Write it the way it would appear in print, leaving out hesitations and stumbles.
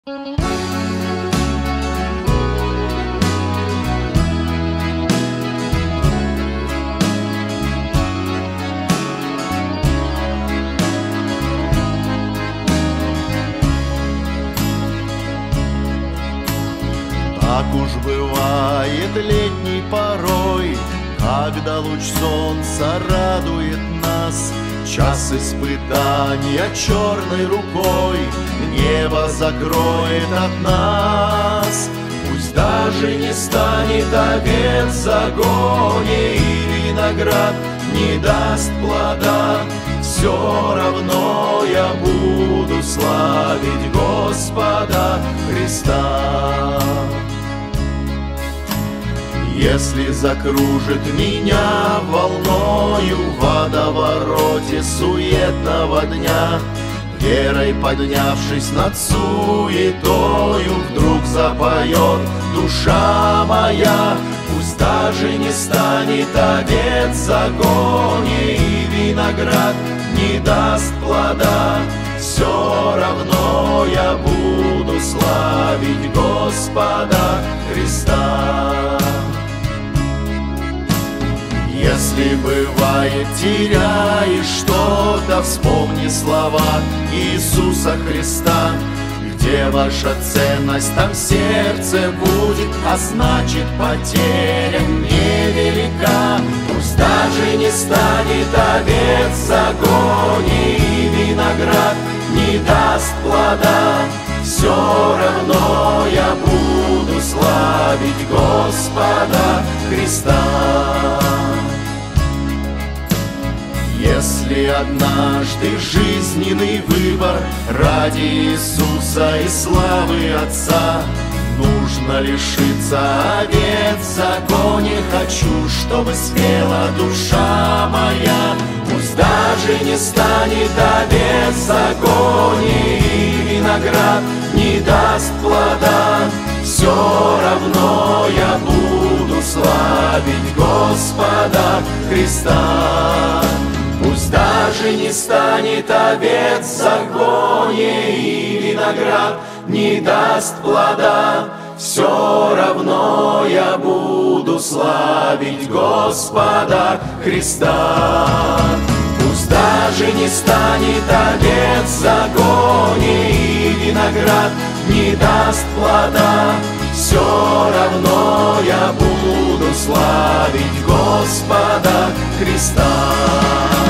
Так уж бывает летней порой, когда луч солнца радует нас. Час испытания черной рукой небо закроет от нас. Пусть даже не станет овец в загоне и виноград не даст плода, все равно я буду славить Господа Христа. Если закружит меня волною в водовороте суетного дня, верой поднявшись над суетою, вдруг запоет душа моя. Пусть даже не станет овец в загоне и виноград не даст плода, все равно я буду славить Господа Христа. Если бывает теряешь что-то, вспомни слова Иисуса Христа. Где ваша ценность, там сердце будет, а значит потеря невелика. Пусть даже не станет овец в загоне и виноград не даст плода, все равно я буду славить Господа Христа. Если однажды жизненный выбор ради Иисуса и славы Отца, нужно лишиться овец в загоне, хочу, чтобы спела душа моя. Пусть даже не станет овец в загоне и виноград не даст плода, все равно я буду славить Господа Христа. Пусть даже не станет овец в загоне и виноград не даст плода, все равно я буду славить Господа Христа. Пусть даже не станет овец в загоне и виноград не даст плода, все равно я буду славить Господа Христа.